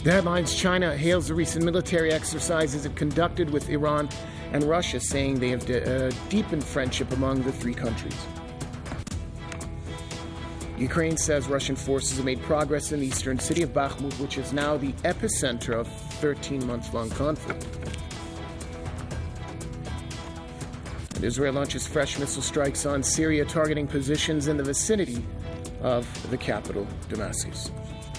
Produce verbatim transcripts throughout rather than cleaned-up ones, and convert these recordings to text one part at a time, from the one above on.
The headlines: China hails the recent military exercises it conducted with Iran and Russia, saying they have de- uh, deepened friendship among the three countries. Ukraine says Russian forces have made progress in the eastern city of Bakhmut, which is now the epicenter of thirteen-month-long conflict. And Israel launches fresh missile strikes on Syria, targeting positions in the vicinity of the capital, Damascus.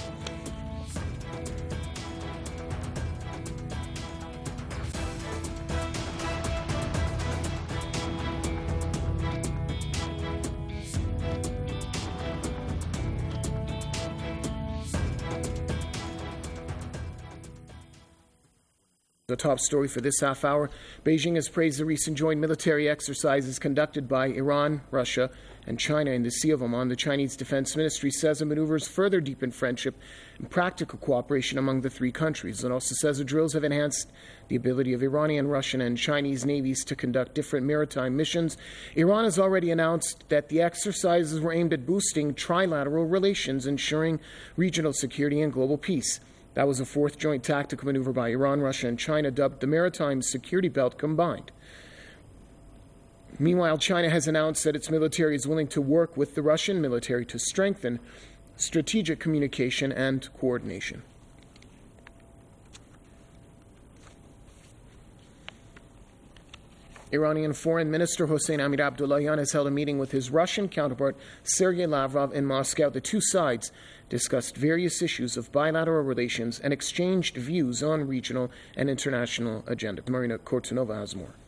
The top story for this half hour: Beijing has praised the recent joint military exercises conducted by Iran, Russia, and China in the Sea of Oman. The Chinese Defense Ministry says the maneuvers further deepen friendship and practical cooperation among the three countries. It also says the drills have enhanced the ability of Iranian, Russian, and Chinese navies to conduct different maritime missions. Iran has already announced that the exercises were aimed at boosting trilateral relations, ensuring regional security and global peace. That was a fourth joint tactical maneuver by Iran, Russia, and China, dubbed the Maritime Security Belt Combined. Meanwhile, China has announced that its military is willing to work with the Russian military to strengthen strategic communication and coordination. Iranian Foreign Minister Hossein Amir Abdullahian has held a meeting with his Russian counterpart Sergei Lavrov in Moscow. The two sides discussed various issues of bilateral relations and exchanged views on regional and international agenda. Marina Kortunova has more.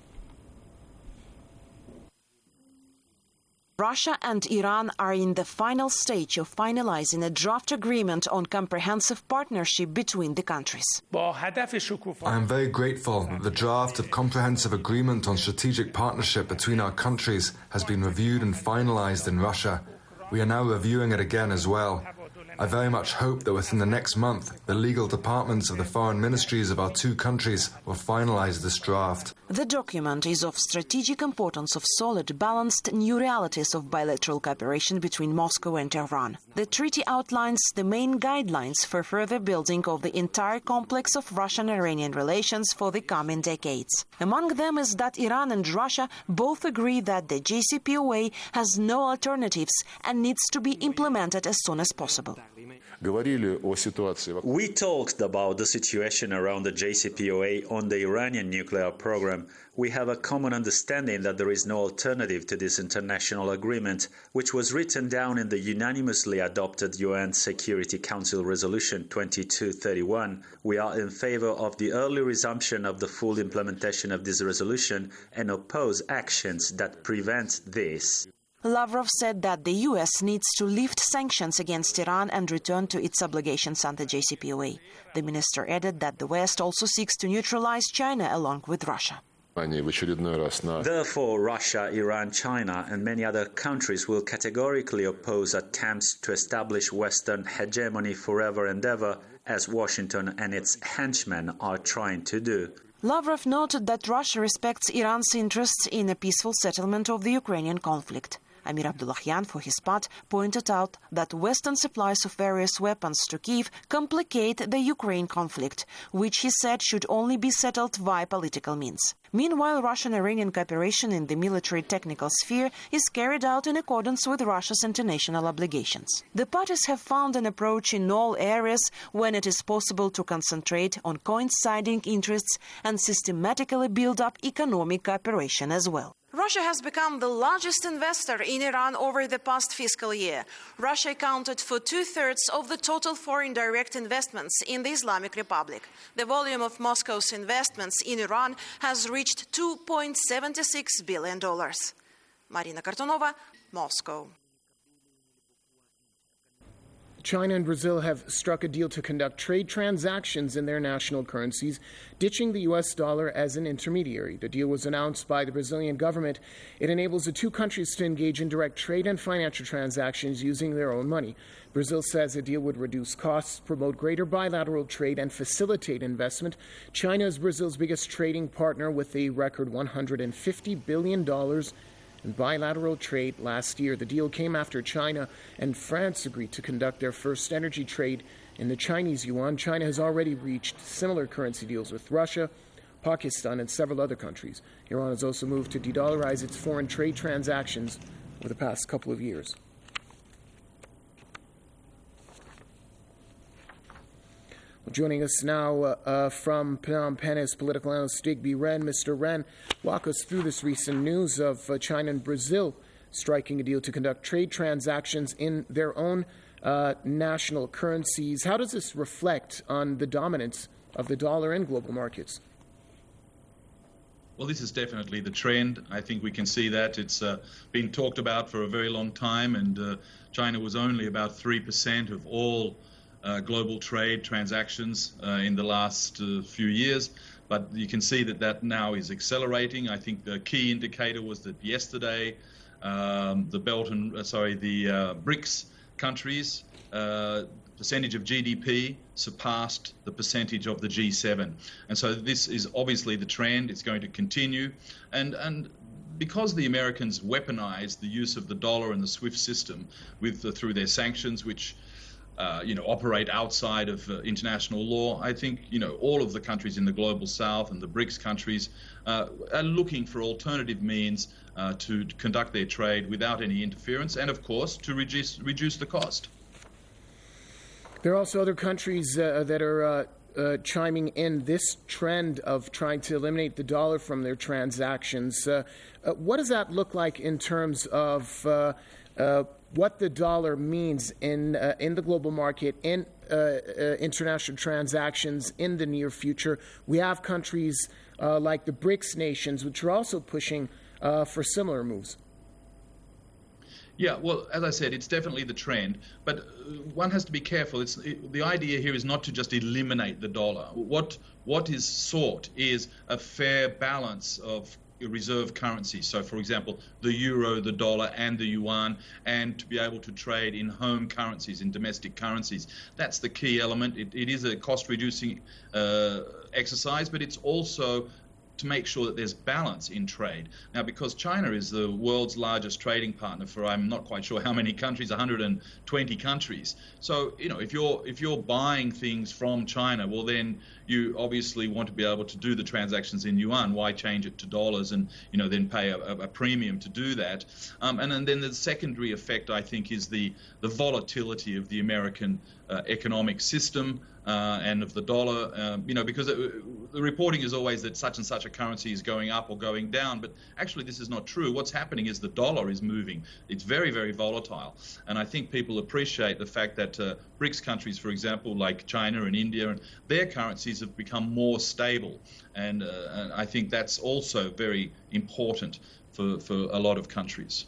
Russia and Iran are in the final stage of finalizing a draft agreement on comprehensive partnership between the countries. I am very grateful that the draft of comprehensive agreement on strategic partnership between our countries has been reviewed and finalized in Russia. We are now reviewing it again as well. I very much hope that within the next month, the legal departments of the foreign ministries of our two countries will finalize this draft. The document is of strategic importance of solid, balanced new realities of bilateral cooperation between Moscow and Tehran. The treaty outlines the main guidelines for further building of the entire complex of Russian-Iranian relations for the coming decades. Among them is that Iran and Russia both agree that the J C P O A has no alternatives and needs to be implemented as soon as possible. We talked about the situation around the J C P O A on the Iranian nuclear program. We have a common understanding that there is no alternative to this international agreement, which was written down in the unanimously adopted U N Security Council Resolution twenty-two thirty-one. We are in favor of the early resumption of the full implementation of this resolution and oppose actions that prevent this. Lavrov said that the U S needs to lift sanctions against Iran and return to its obligations under J C P O A. The minister added that the West also seeks to neutralize China along with Russia. Therefore, Russia, Iran, China, and many other countries will categorically oppose attempts to establish Western hegemony forever and ever, as Washington and its henchmen are trying to do. Lavrov noted that Russia respects Iran's interests in a peaceful settlement of the Ukrainian conflict. Amir Abdullahian, for his part, pointed out that Western supplies of various weapons to Kyiv complicate the Ukraine conflict, which he said should only be settled via political means. Meanwhile, Russian-Iranian cooperation in the military-technical sphere is carried out in accordance with Russia's international obligations. The parties have found an approach in all areas when it is possible to concentrate on coinciding interests and systematically build up economic cooperation as well. Russia has become the largest investor in Iran over the past fiscal year. Russia accounted for two-thirds of the total foreign direct investments in the Islamic Republic. The volume of Moscow's investments in Iran has reached two point seven six billion dollars. Marina Kortunova, Moscow. China and Brazil have struck a deal to conduct trade transactions in their national currencies, ditching the U S dollar as an intermediary. The deal was announced by the Brazilian government. It enables the two countries to engage in direct trade and financial transactions using their own money. Brazil says the deal would reduce costs, promote greater bilateral trade, and facilitate investment. China is Brazil's biggest trading partner with a record one hundred fifty billion dollars in bilateral trade last year. The deal came after China and France agreed to conduct their first energy trade in the Chinese yuan. China has already reached similar currency deals with Russia, Pakistan, and several other countries. Iran has also moved to de-dollarize its foreign trade transactions over the past couple of years. Well, joining us now uh, uh, from Phnom Penh is political analyst Digby Ren. Mister Ren, walk us through this recent news of uh, China and Brazil striking a deal to conduct trade transactions in their own uh, national currencies. How does this reflect on the dominance of the dollar in global markets? Well, this is definitely the trend. I think we can see that. It's uh, been talked about for a very long time, and uh, China was only about three percent of all uh, global trade transactions uh, in the last uh, few years. But you can see that that now is accelerating. I think the key indicator was that yesterday, um, the Belt and uh, sorry, the uh, BRICS countries uh, percentage of G D P surpassed the percentage of the G seven. And so this is obviously the trend. It's going to continue. And and because the Americans weaponized the use of the dollar and the SWIFT system with uh, through their sanctions, which uh, you know operate outside of uh, international law, I think you know all of the countries in the global south and the BRICS countries uh, are looking for alternative means uh, to conduct their trade without any interference, and of course to reduce reduce the cost. There are also other countries uh, that are uh, uh, chiming in this trend of trying to eliminate the dollar from their transactions. Uh, uh, what does that look like in terms of uh, uh, what the dollar means in uh, in the global market, in uh, uh, international transactions in the near future? We have countries uh, like the BRICS nations, which are also pushing uh, for similar moves. Yeah, well, as I said, it's definitely the trend, but one has to be careful. It's it, the idea here is not to just eliminate the dollar. What what is sought is a fair balance of reserve currencies. So, for example, the euro, the dollar, and the yuan, and to be able to trade in home currencies, in domestic currencies. That's the key element. It, it is a cost-reducing uh, exercise, but it's also to make sure that there's balance in trade. Now, because China is the world's largest trading partner for I'm not quite sure how many countries, one hundred twenty countries. So, you know, if you're if you're buying things from China, well, then you obviously want to be able to do the transactions in yuan. Why change it to dollars and, you know, then pay a, a premium to do that? Um, and, and then the secondary effect, I think, is the, the volatility of the American uh, economic system. Uh, and of the dollar, um, you know, because it, the reporting is always that such and such a currency is going up or going down, but actually this is not true. What's happening is the dollar is moving. It's very, very volatile, and I think people appreciate the fact that uh, BRICS countries, for example, like China and India, and their currencies have become more stable, and, uh, and I think that's also very important for, for a lot of countries.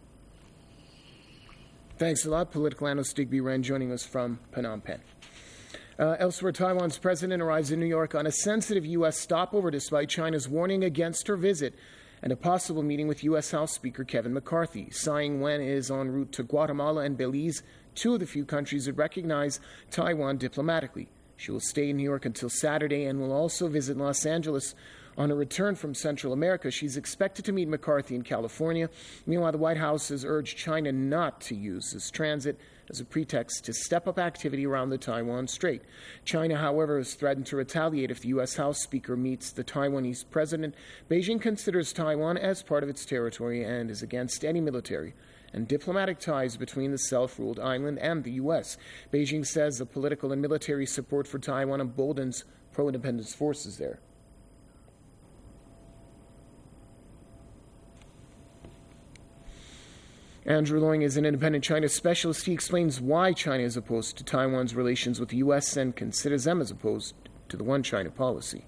Thanks a lot. Political analyst Digby Ren joining us from Phnom Penh. Uh, elsewhere, Taiwan's president arrives in New York on a sensitive U S stopover despite China's warning against her visit and a possible meeting with U S House Speaker Kevin McCarthy. Tsai Ing-wen is en route to Guatemala and Belize, two of the few countries that recognize Taiwan diplomatically. She will stay in New York until Saturday and will also visit Los Angeles. On her return from Central America, she's expected to meet McCarthy in California. Meanwhile, the White House has urged China not to use this transit as a pretext to step up activity around the Taiwan Strait. China, however, has threatened to retaliate if the U S House Speaker meets the Taiwanese president. Beijing considers Taiwan as part of its territory and is against any military and diplomatic ties between the self-ruled island and the U S. Beijing says the political and military support for Taiwan emboldens pro-independence forces there. Andrew Loing is an independent China specialist. He explains why China is opposed to Taiwan's relations with the U S and considers them as opposed to the One China policy.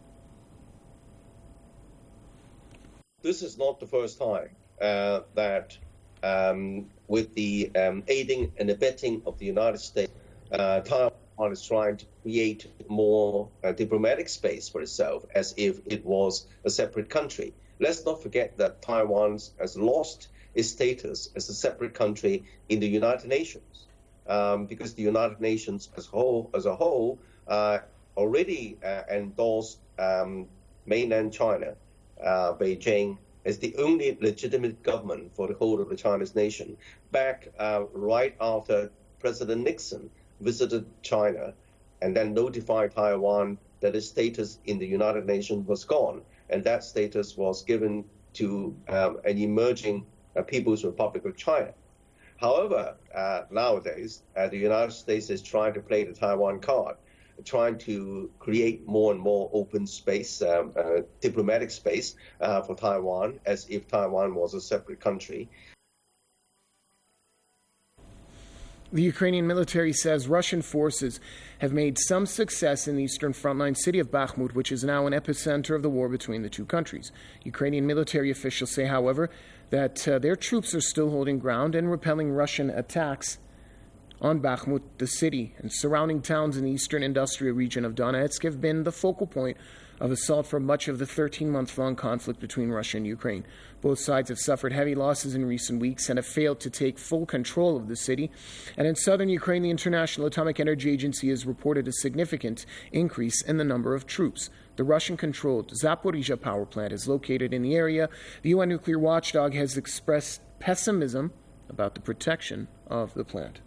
This is not the first time uh, that um, with the um, aiding and abetting of the United States, uh, Taiwan is trying to create more uh, diplomatic space for itself as if it was a separate country. Let's not forget that Taiwan has lost its status as a separate country in the United Nations, um, because the United Nations as a whole, as a whole uh, already uh, endorsed um, mainland China, uh, Beijing, as the only legitimate government for the whole of the Chinese nation, back uh, right after President Nixon visited China and then notified Taiwan that its status in the United Nations was gone, and that status was given to um, an emerging uh, People's Republic of China. However, uh, nowadays, uh, the United States is trying to play the Taiwan card, trying to create more and more open space, um, uh, diplomatic space uh, for Taiwan, as if Taiwan was a separate country. The Ukrainian military says Russian forces have made some success in the eastern frontline city of Bakhmut, which is now an epicenter of the war between the two countries. Ukrainian military officials say, however, that uh, their troops are still holding ground and repelling Russian attacks on Bakhmut. The city and surrounding towns in the eastern industrial region of Donetsk have been the focal point of assault for much of the thirteen-month-long conflict between Russia and Ukraine. Both sides have suffered heavy losses in recent weeks and have failed to take full control of the city. And in southern Ukraine, the International Atomic Energy Agency has reported a significant increase in the number of troops. The Russian-controlled Zaporizhzhia power plant is located in the area. The U N nuclear watchdog has expressed pessimism about the protection of the plant.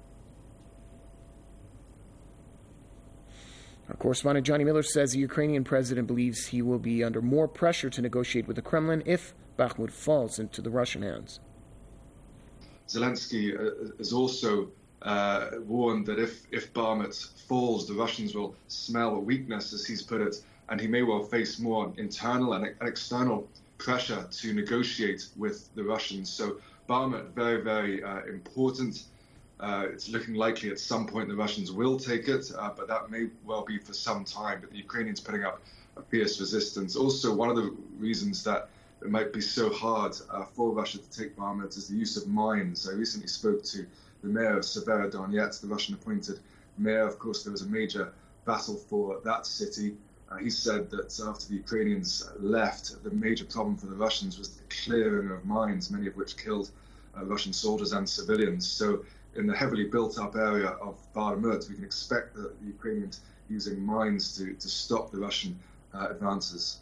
Our correspondent Johnny Miller says the Ukrainian president believes he will be under more pressure to negotiate with the Kremlin if Bakhmut falls into the Russian hands. Zelensky uh, has also uh, warned that if, if Bakhmut falls, the Russians will smell a weakness, as he's put it, and he may well face more internal and, and external pressure to negotiate with the Russians. So Bakhmut, very, very uh, important. Uh, it's looking likely at some point the Russians will take it, uh, but that may well be for some time. But the Ukrainians putting up a fierce resistance. Also, one of the reasons that it might be so hard uh, for Russia to take Bakhmut is the use of mines. I recently spoke to the mayor of Severodonetsk, the Russian-appointed mayor. Of course, there was a major battle for that city. Uh, he said that after the Ukrainians left, the major problem for the Russians was the clearing of mines, many of which killed uh, Russian soldiers and civilians. So in the heavily built-up area of Bakhmut, we can expect the Ukrainians using mines to, to stop the Russian uh, advances.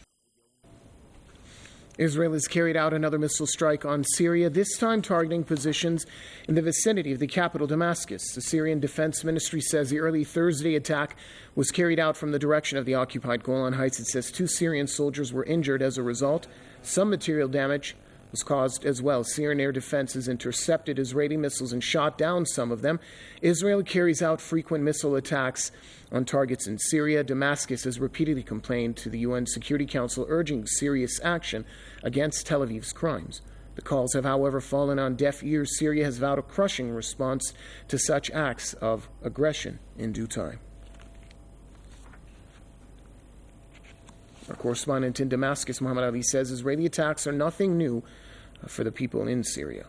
Israel has carried out another missile strike on Syria, this time targeting positions in the vicinity of the capital, Damascus. The Syrian Defense Ministry says the early Thursday attack was carried out from the direction of the occupied Golan Heights. It says two Syrian soldiers were injured as a result. Some material damage was caused as well. Syrian air defenses intercepted Israeli missiles and shot down some of them. Israel carries out frequent missile attacks on targets in Syria. Damascus has repeatedly complained to the U N Security Council, urging serious action against Tel Aviv's crimes. The calls have, however, fallen on deaf ears. Syria has vowed a crushing response to such acts of aggression in due time. Our correspondent in Damascus, Muhammad Ali, says Israeli attacks are nothing new for the people in Syria.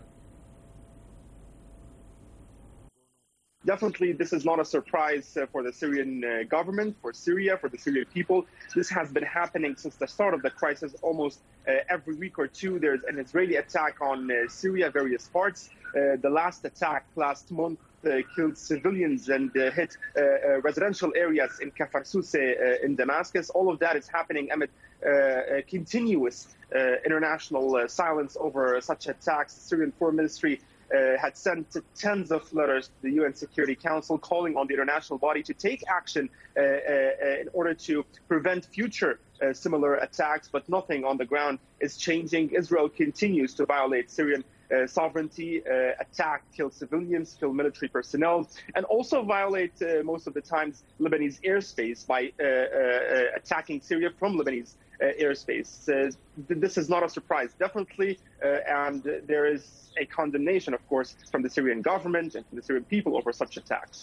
Definitely, this is not a surprise uh, for the Syrian uh, government, for Syria, for the Syrian people. This has been happening since the start of the crisis. Almost uh, every week or two, there's an Israeli attack on uh, Syria, various parts. Uh, the last attack last month uh, killed civilians and uh, hit uh, uh, residential areas in Kafar Souseh uh, in Damascus. All of that is happening amid uh, uh, continuous uh, international uh, silence over such attacks. The Syrian Foreign Ministry Uh, had sent tens of letters to the U N Security Council calling on the international body to take action uh, uh, in order to prevent future uh, similar attacks, but nothing on the ground is changing. Israel continues to violate Syrian uh, sovereignty, uh, attack, kill civilians, kill military personnel, and also violate uh, most of the times Lebanese airspace by uh, uh, attacking Syria from Lebanese uh, airspace. Uh, th- this is not a surprise, definitely, uh, and there is a condemnation, of course, from the Syrian government and from the Syrian people over such attacks.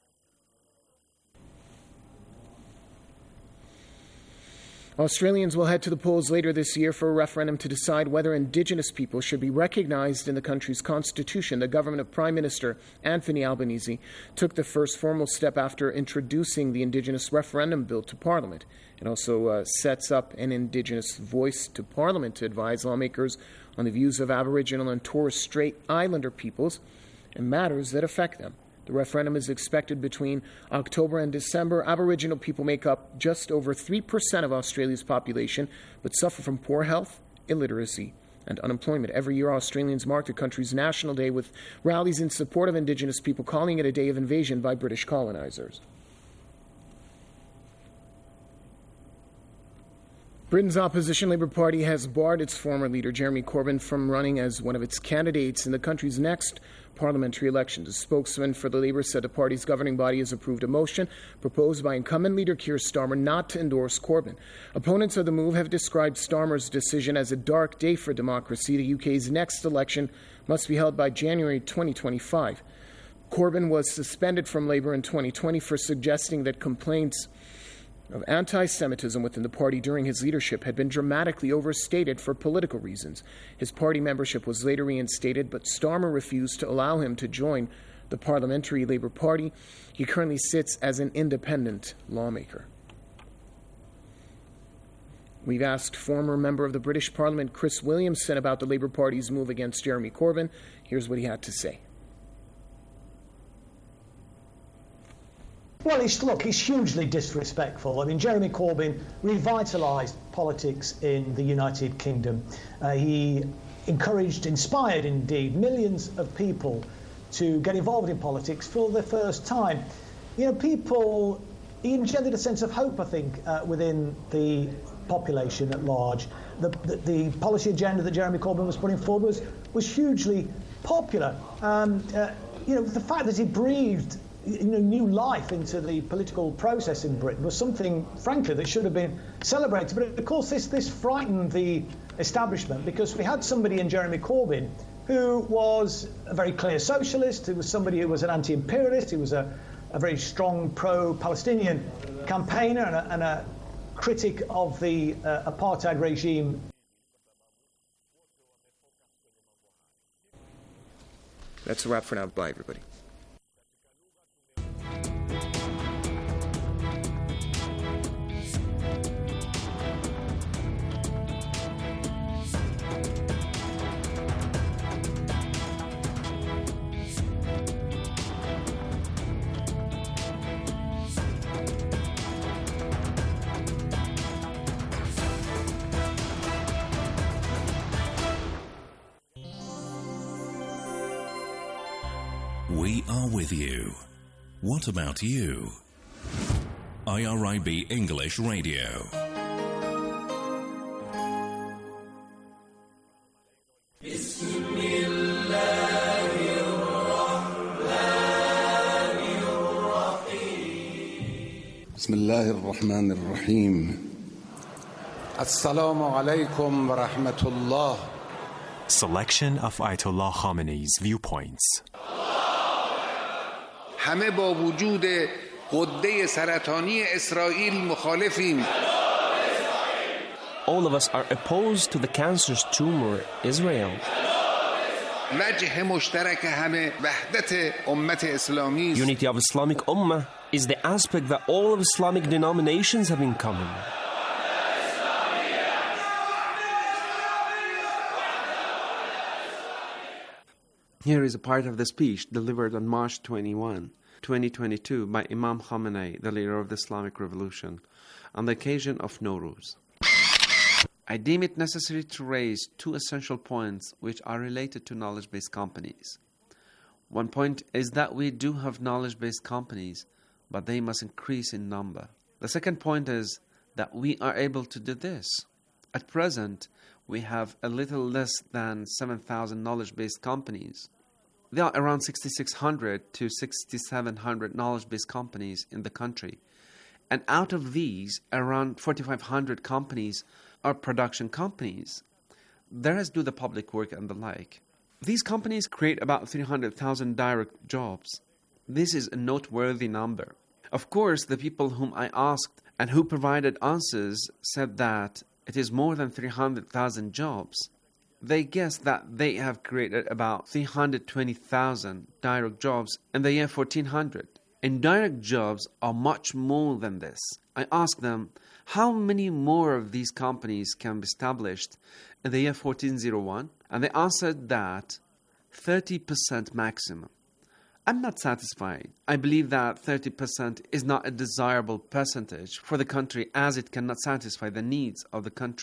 Australians will head to the polls later this year for a referendum to decide whether Indigenous people should be recognized in the country's constitution. The government of Prime Minister Anthony Albanese took the first formal step after introducing the Indigenous referendum bill to Parliament. It also uh, sets up an Indigenous voice to Parliament to advise lawmakers on the views of Aboriginal and Torres Strait Islander peoples and matters that affect them. The referendum is expected between October and December. Aboriginal people make up just over three percent of Australia's population, but suffer from poor health, illiteracy, and unemployment. Every year, Australians mark the country's National Day with rallies in support of Indigenous people, calling it a day of invasion by British colonizers. Britain's opposition Labour Party has barred its former leader, Jeremy Corbyn, from running as one of its candidates in the country's next parliamentary elections. A spokesman for the Labour said the party's governing body has approved a motion proposed by incumbent leader Keir Starmer not to endorse Corbyn. Opponents of the move have described Starmer's decision as a dark day for democracy. The U K's next election must be held by January twenty twenty-five. Corbyn was suspended from Labour in twenty twenty for suggesting that complaints of anti-Semitism within the party during his leadership had been dramatically overstated for political reasons. His party membership was later reinstated, but Starmer refused to allow him to join the Parliamentary Labour Party. He currently sits as an independent lawmaker. We've asked former member of the British Parliament, Chris Williamson, about the Labour Party's move against Jeremy Corbyn. Here's what he had to say. Well, it's, look, it's hugely disrespectful. I mean, Jeremy Corbyn revitalised politics in the United Kingdom. Uh, he encouraged, inspired indeed, millions of people to get involved in politics for the first time. You know, people, he engendered a sense of hope, I think, uh, within the population at large. The, the, the policy agenda that Jeremy Corbyn was putting forward was, was hugely popular. Um, uh, you know, the fact that he breathed you know, new life into the political process in Britain was something, frankly, that should have been celebrated. But of course, this this frightened the establishment, because we had somebody in Jeremy Corbyn who was a very clear socialist, who was somebody who was an anti-imperialist, who was a, a very strong pro-Palestinian campaigner and a, and a critic of the uh, apartheid regime. That's a wrap for now. Bye, everybody. We are with you. What about you? I R I B English Radio. بسم الله الرحمن الرحيم السلام عليكم ورحمة الله. Selection of Ayatollah Khamenei's viewpoints. همه با وجود غده سرطانی اسرائیل مخالفیم. All of us are opposed to the cancerous tumor Israel. وجه مشترک همه وحدت امت اسلامی. Unity of Islamic Ummah is the aspect that all of Islamic denominations have in common. Here is a part of the speech delivered on March twenty-first, twenty twenty-two by Imam Khamenei, the leader of the Islamic Revolution, on the occasion of Nowruz. I deem it necessary to raise two essential points which are related to knowledge-based companies. One point is that we do have knowledge-based companies, but they must increase in number. The second point is that we are able to do this. At present, we have a little less than seven thousand knowledge-based companies. There are around six thousand six hundred to six thousand seven hundred knowledge-based companies in the country. And out of these, around four thousand five hundred companies are production companies. The rest do the public work and the like. These companies create about three hundred thousand direct jobs. This is a noteworthy number. Of course, the people whom I asked and who provided answers said that it is more than three hundred thousand jobs. They guess that they have created about three hundred twenty thousand direct jobs in the year fourteen hundred. Indirect jobs are much more than this. I asked them how many more of these companies can be established in the year fourteen oh one, and they answered that thirty percent maximum. I'm not satisfied. I believe that thirty percent is not a desirable percentage for the country, as it cannot satisfy the needs of the country.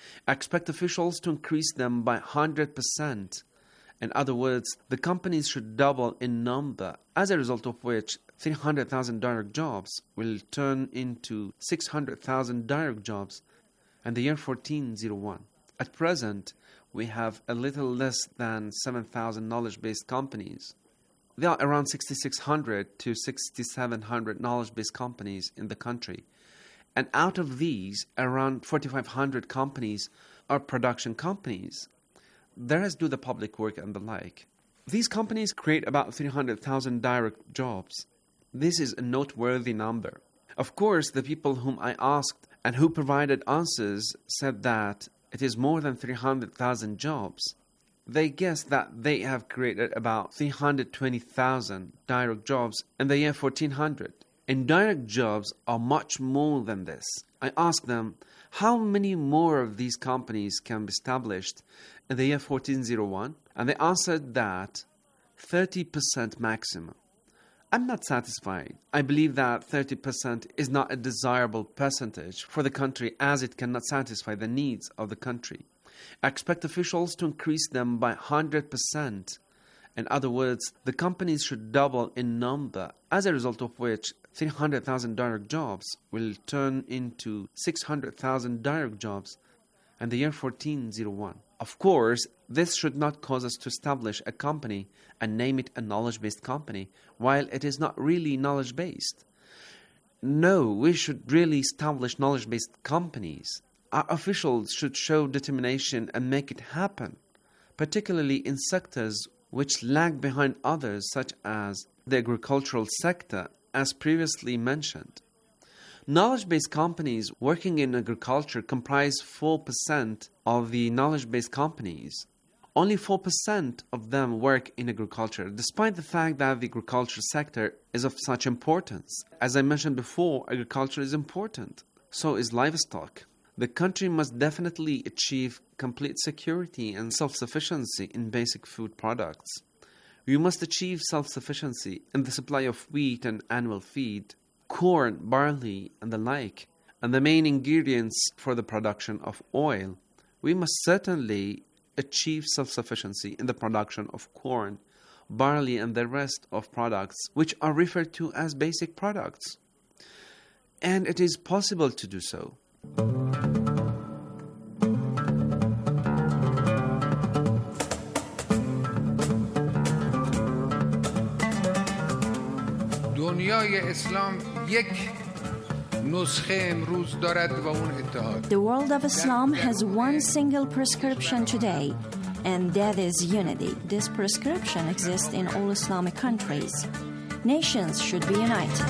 I expect officials to increase them by one hundred percent. In other words, the companies should double in number, as a result of which three hundred thousand direct jobs will turn into six hundred thousand direct jobs in the year fourteen oh one. At present, we have a little less than seven thousand knowledge-based companies. There are around six thousand six hundred to six thousand seven hundred knowledge-based companies in the country. And out of these, around four thousand five hundred companies are production companies. The rest do the public work and the like. These companies create about three hundred thousand direct jobs. This is a noteworthy number. Of course, the people whom I asked and who provided answers said that it is more than three hundred thousand jobs. They guessed that they have created about three hundred twenty thousand direct jobs in the year fourteen hundred. Indirect jobs are much more than this. I asked them, how many more of these companies can be established in the year fourteen oh one? And they answered that thirty percent maximum. I'm not satisfied. I believe that thirty percent is not a desirable percentage for the country, as it cannot satisfy the needs of the country. I expect officials to increase them by one hundred percent. In other words, the companies should double in number, as a result of which three hundred thousand direct jobs will turn into six hundred thousand direct jobs in the year fourteen oh one. Of course, this should not cause us to establish a company and name it a knowledge-based company, while it is not really knowledge-based. No, we should really establish knowledge-based companies. Our officials should show determination and make it happen, particularly in sectors which lag behind others, such as the agricultural sector, as previously mentioned. Knowledge-based companies working in agriculture comprise four percent of the knowledge-based companies. Only four percent of them work in agriculture, despite the fact that the agriculture sector is of such importance. As I mentioned before, agriculture is important. So is livestock. The country must definitely achieve complete security and self-sufficiency in basic food products. We must achieve self-sufficiency in the supply of wheat and animal feed, corn, barley, and the like, and the main ingredients for the production of oil. We must certainly achieve self-sufficiency in the production of corn, barley, and the rest of products which are referred to as basic products. And it is possible to do so. دنیای اسلام یک نسخه امروز دارد و اون اتحاد. The world of Islam has one single prescription today, and that is unity. This prescription exists in all Islamic countries. Nations should be united.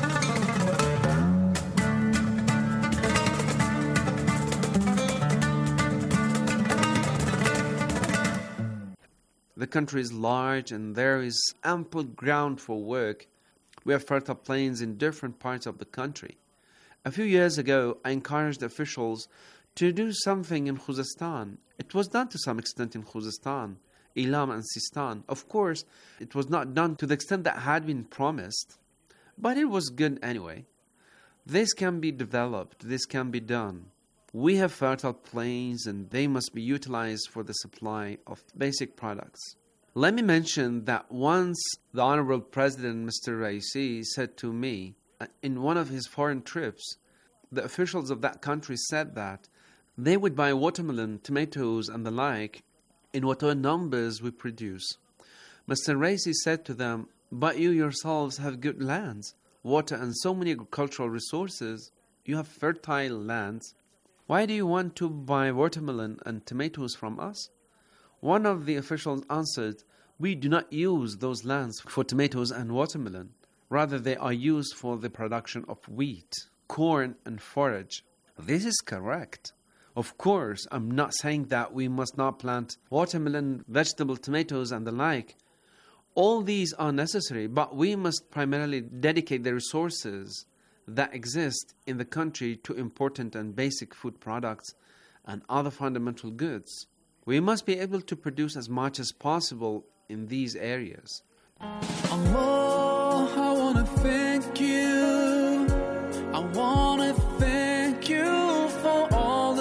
The country is large and there is ample ground for work. We have fertile plains in different parts of the country. A few years ago, I encouraged officials to do something in Khuzestan. It was done to some extent in Khuzestan, Ilam and Sistan. Of course, it was not done to the extent that had been promised, but it was good anyway. This can be developed, this can be done. We have fertile plains and they must be utilized for the supply of basic products. Let me mention that once the Honorable President Mister Raisi said to me, in one of his foreign trips, the officials of that country said that they would buy watermelon, tomatoes and the like in whatever numbers we produce. Mister Raisi said to them, but you yourselves have good lands, water and so many agricultural resources. You have fertile lands. Why do you want to buy watermelon and tomatoes from us? One of the officials answered, we do not use those lands for tomatoes and watermelon. Rather, they are used for the production of wheat, corn, and forage. This is correct. Of course, I'm not saying that we must not plant watermelon, vegetable, tomatoes, and the like. All these are necessary, but we must primarily dedicate the resources that exist in the country to important and basic food products and other fundamental goods. We must be able to produce as much as possible in these areas. Allah, I want to thank you. I want to thank you for all the things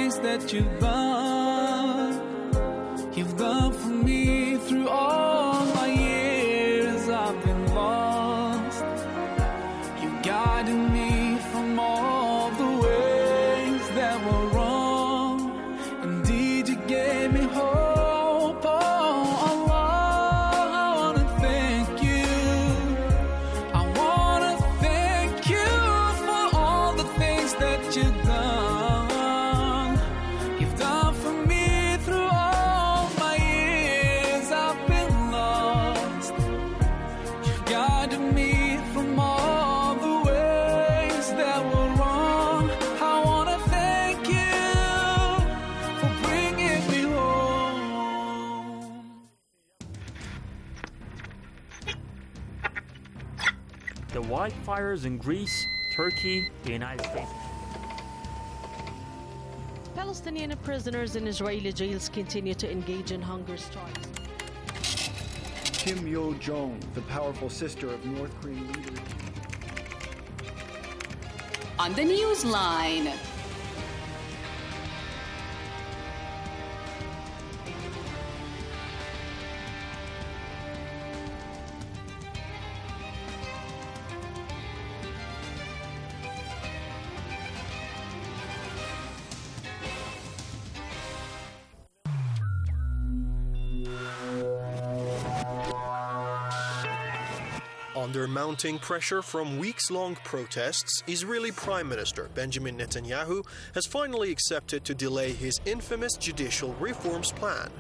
things that you've done. You've done for me through all my years I've been lost. You guided me from all the ways that were wrong. Indeed, you gave me hope. Oh, Allah, I want to thank you. I want to thank you for all the things that you've done. You've done for me through all my years I've been lost. You've guided me from all the ways that were wrong. I want to thank you for bringing me home. The wildfires in Greece, Turkey, the United States. Palestinian prisoners in Israeli jails continue to engage in hunger strikes. Kim Yo-jong, the powerful sister of North Korean leader. On the Newsline. Under mounting pressure from weeks-long protests, Israeli Prime Minister Benjamin Netanyahu has finally accepted to delay his infamous judicial reforms plan.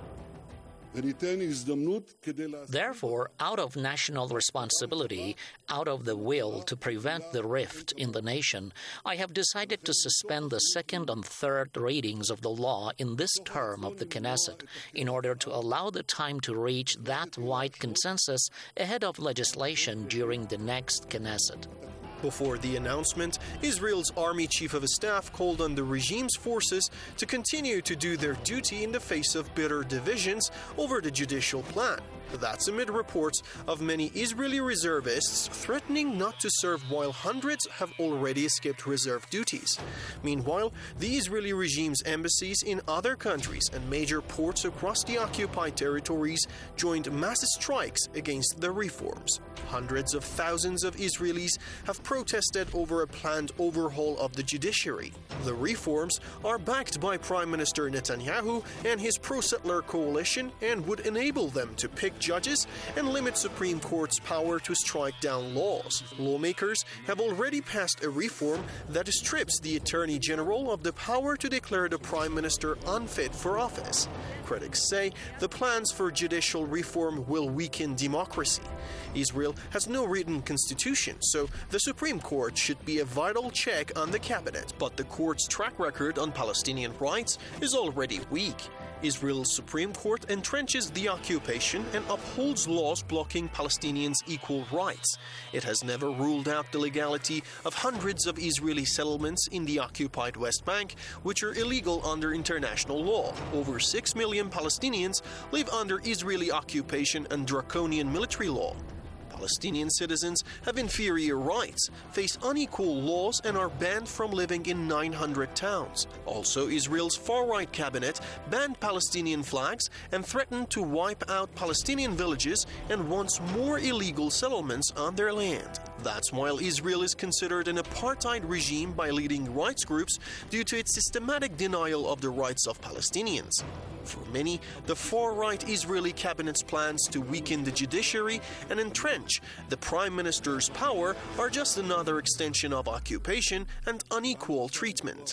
Therefore, out of national responsibility, out of the will to prevent the rift in the nation, I have decided to suspend the second and third readings of the law in this term of the Knesset in order to allow the time to reach that wide consensus ahead of legislation during the next Knesset. Before the announcement, Israel's Army Chief of Staff called on the regime's forces to continue to do their duty in the face of bitter divisions over the judicial plan. That's amid reports of many Israeli reservists threatening not to serve while hundreds have already skipped reserve duties. Meanwhile, the Israeli regime's embassies in other countries and major ports across the occupied territories joined mass strikes against the reforms. Hundreds of thousands of Israelis have protested over a planned overhaul of the judiciary. The reforms are backed by Prime Minister Netanyahu and his pro-settler coalition and would enable them to pick judges and limit Supreme Court's power to strike down laws. Lawmakers have already passed a reform that strips the Attorney General of the power to declare the Prime Minister unfit for office. Critics say the plans for judicial reform will weaken democracy. Israel has no written constitution, so the Supreme Court should be a vital check on the cabinet, but the court's track record on Palestinian rights is already weak. Israel's Supreme Court entrenches the occupation and upholds laws blocking Palestinians' equal rights. It has never ruled out the legality of hundreds of Israeli settlements in the occupied West Bank, which are illegal under international law. Over six million Palestinians live under Israeli occupation and draconian military law. Palestinian citizens have inferior rights, face unequal laws, and are banned from living in nine hundred towns. Also, Israel's far-right cabinet banned Palestinian flags and threatened to wipe out Palestinian villages and wants more illegal settlements on their land. That's while Israel is considered an apartheid regime by leading rights groups due to its systematic denial of the rights of Palestinians. For many, the far-right Israeli cabinet's plans to weaken the judiciary and entrench the prime minister's power are just another extension of occupation and unequal treatment.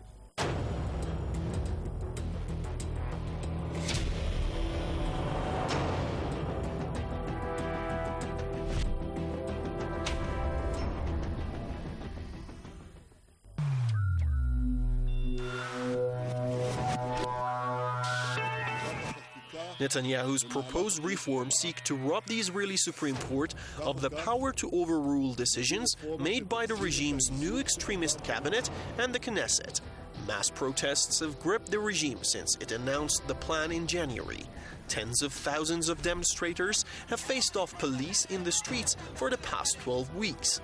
Netanyahu's proposed reforms seek to rob the Israeli Supreme Court of the power to overrule decisions made by the regime's new extremist cabinet and the Knesset. Mass protests have gripped the regime since it announced the plan in January. Tens of thousands of demonstrators have faced off police in the streets for the past twelve weeks.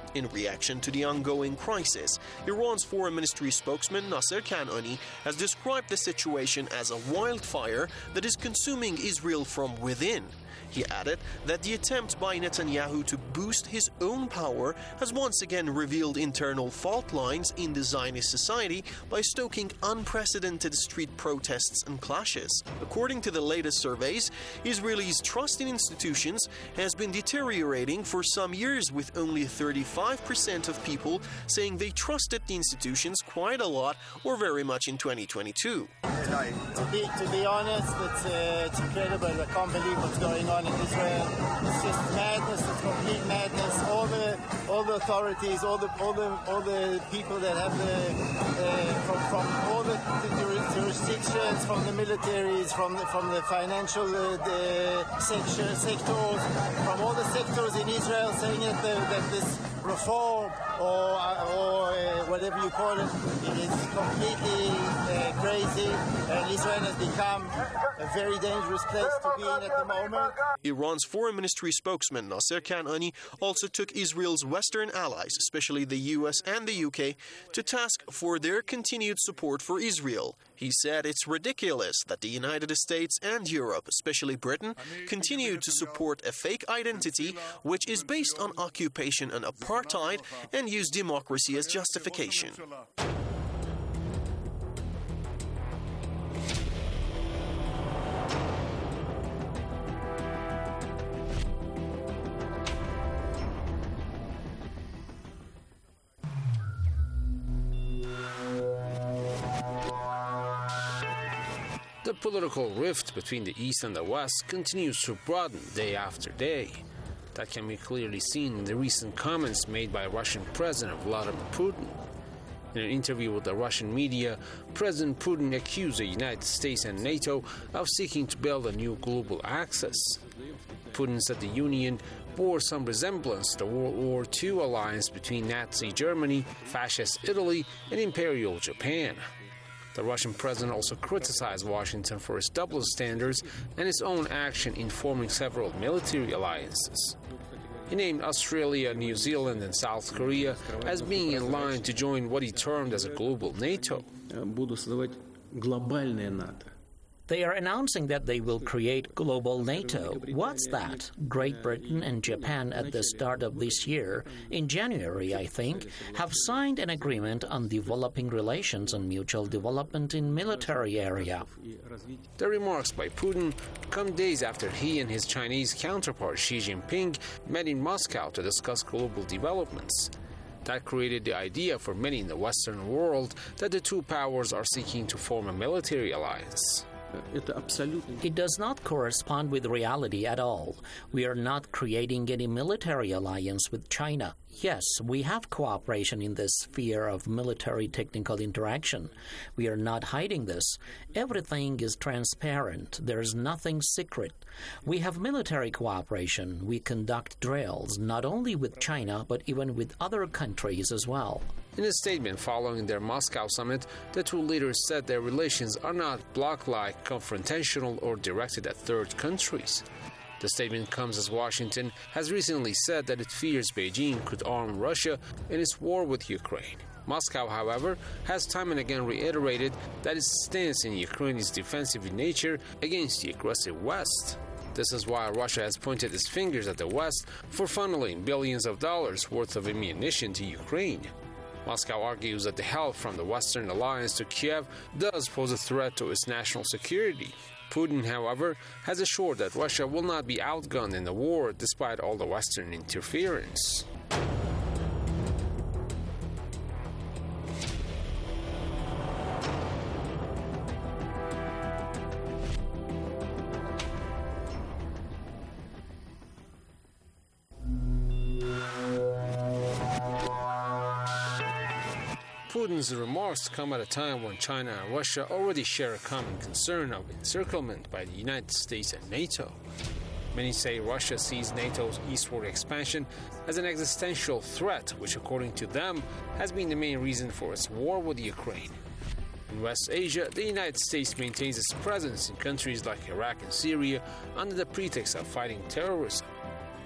In reaction to the ongoing crisis, Iran's foreign ministry spokesman Nasser Kanani has described the situation as a wildfire that is consuming Israel from within. He added that the attempt by Netanyahu to boost his own power has once again revealed internal fault lines in the Zionist society by stoking unprecedented street protests and clashes. According to the latest surveys, Israelis' trust in institutions has been deteriorating for some years, with only thirty-five percent of people saying they trusted the institutions quite a lot or very much in twenty twenty-two. To be, to be honest, it's, uh, it's incredible. I can't believe what's going on in Israel. It's just madness. It's complete madness. All the all the authorities, all the all the all the people that have the uh, from from all the, the jurisdictions, from the militaries, from the, from the financial uh, the sector, sectors, from all the sectors in Israel, saying that the, that this reform or or uh, whatever you call it, it is completely uh, crazy. And Israel has become a very dangerous place to be in at the moment. Iran's foreign ministry spokesman Nasser Kanani also took Israel's Western allies, especially the U S and the U K, to task for their continued support for Israel. He said it's ridiculous that the United States and Europe, especially Britain, continue to support a fake identity which is based on occupation and apartheid and use democracy as justification. The political rift between the East and the West continues to broaden day after day. That can be clearly seen in the recent comments made by Russian President Vladimir Putin. In an interview with the Russian media, President Putin accused the United States and NATO of seeking to build a new global axis. Putin said the Union bore some resemblance to the World War Two alliance between Nazi Germany, Fascist Italy, and Imperial Japan. The Russian president also criticized Washington for its double standards and its own action in forming several military alliances. He named Australia, New Zealand, and South Korea as being in line to join what he termed as a global NATO. They are announcing that they will create global NATO. What's that? Great Britain and Japan at the start of this year, in January, I think, have signed an agreement on developing relations and mutual development in military area. The remarks by Putin come days after he and his Chinese counterpart Xi Jinping met in Moscow to discuss global developments. That created the idea for many in the Western world that the two powers are seeking to form a military alliance. It does not correspond with reality at all. We are not creating any military alliance with China. Yes, we have cooperation in the sphere of military technical interaction. We are not hiding this. Everything is transparent. There is nothing secret. We have military cooperation. We conduct drills, not only with China, but even with other countries as well. In a statement following their Moscow summit, the two leaders said their relations are not bloc-like, confrontational, or directed at third countries. The statement comes as Washington has recently said that it fears Beijing could arm Russia in its war with Ukraine. Moscow, however, has time and again reiterated that its stance in Ukraine is defensive in nature against the aggressive West. This is why Russia has pointed its fingers at the West for funneling billions of dollars worth of ammunition to Ukraine. Moscow argues that the help from the Western alliance to Kiev does pose a threat to its national security. Putin, however, has assured that Russia will not be outgunned in the war despite all the Western interference. Putin's remarks come at a time when China and Russia already share a common concern of encirclement by the United States and NATO. Many say Russia sees NATO's eastward expansion as an existential threat, which, according to them, has been the main reason for its war with Ukraine. In West Asia, the United States maintains its presence in countries like Iraq and Syria under the pretext of fighting terrorism.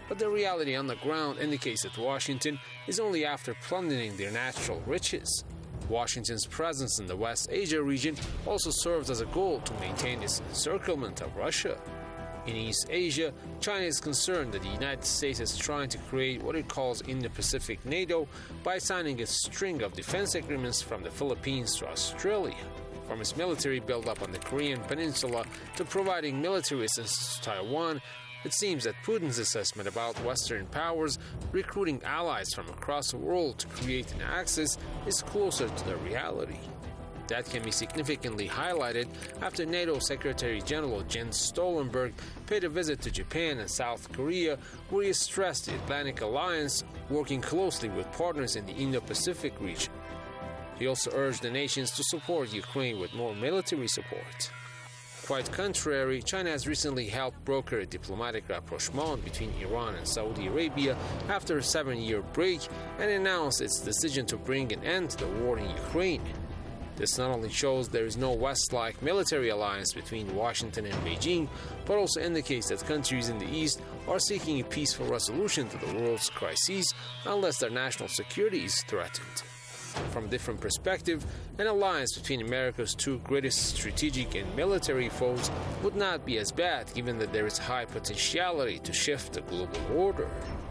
but the reality on the ground indicates that Washington is only after plundering their natural riches. Washington's presence in the West Asia region also serves as a goal to maintain its encirclement of Russia. In East Asia, China is concerned that the United States is trying to create what it calls Indo-Pacific NATO by signing a string of defense agreements from the Philippines to Australia. From its military buildup on the Korean Peninsula to providing military assistance to Taiwan, it seems that Putin's assessment about Western powers recruiting allies from across the world to create an axis is closer to the reality. That can be significantly highlighted after NATO Secretary General Jens Stoltenberg paid a visit to Japan and South Korea, where he stressed the Atlantic Alliance working closely with partners in the Indo-Pacific region. He also urged the nations to support Ukraine with more military support. Quite contrary, China has recently helped broker a diplomatic rapprochement between Iran and Saudi Arabia after a seven-year break and announced its decision to bring an end to the war in Ukraine. This not only shows there is no West-like military alliance between Washington and Beijing, but also indicates that countries in the East are seeking a peaceful resolution to the world's crises unless their national security is threatened. From a different perspective, an alliance between America's two greatest strategic and military foes would not be as bad, given that there is high potentiality to shift the global order.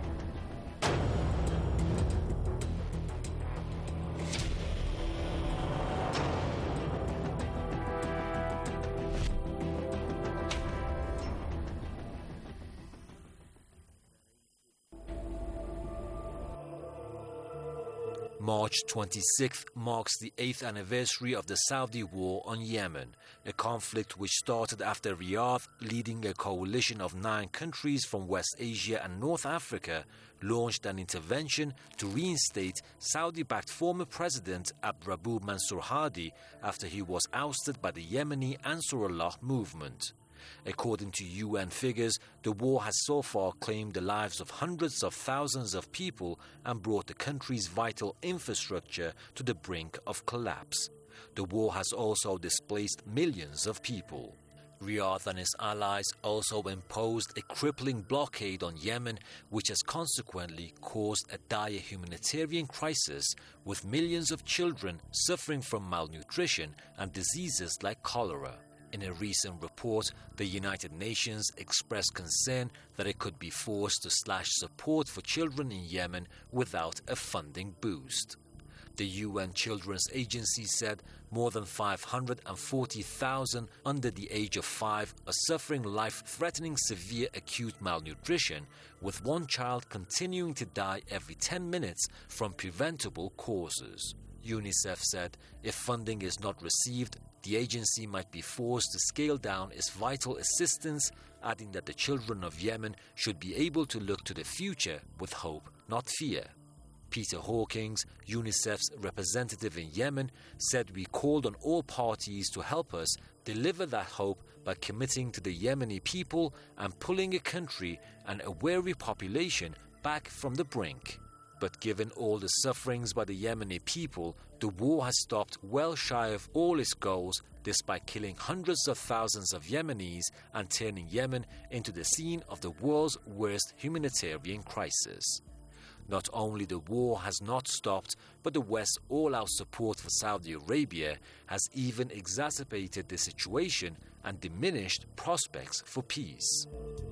March twenty-sixth marks the eighth anniversary of the Saudi war on Yemen, a conflict which started after Riyadh, leading a coalition of nine countries from West Asia and North Africa, launched an intervention to reinstate Saudi-backed former President Abdrabbu Mansur Hadi after he was ousted by the Yemeni Ansarullah movement. According to U N figures, the war has so far claimed the lives of hundreds of thousands of people and brought the country's vital infrastructure to the brink of collapse. The war has also displaced millions of people. Riyadh and its allies also imposed a crippling blockade on Yemen, which has consequently caused a dire humanitarian crisis, with millions of children suffering from malnutrition and diseases like cholera. In a recent report, the United Nations expressed concern that it could be forced to slash support for children in Yemen without a funding boost. The U N Children's Agency said more than five hundred forty thousand under the age of five are suffering life-threatening severe acute malnutrition, with one child continuing to die every ten minutes from preventable causes. UNICEF said if funding is not received, the agency might be forced to scale down its vital assistance, adding that the children of Yemen should be able to look to the future with hope, not fear. Peter Hawkins, UNICEF's representative in Yemen, said we called on all parties to help us deliver that hope by committing to the Yemeni people and pulling a country and a weary population back from the brink. But given all the sufferings by the Yemeni people, the war has stopped well shy of all its goals, despite killing hundreds of thousands of Yemenis and turning Yemen into the scene of the world's worst humanitarian crisis. Not only the war has not stopped, but the West's all-out support for Saudi Arabia has even exacerbated the situation and diminished prospects for peace.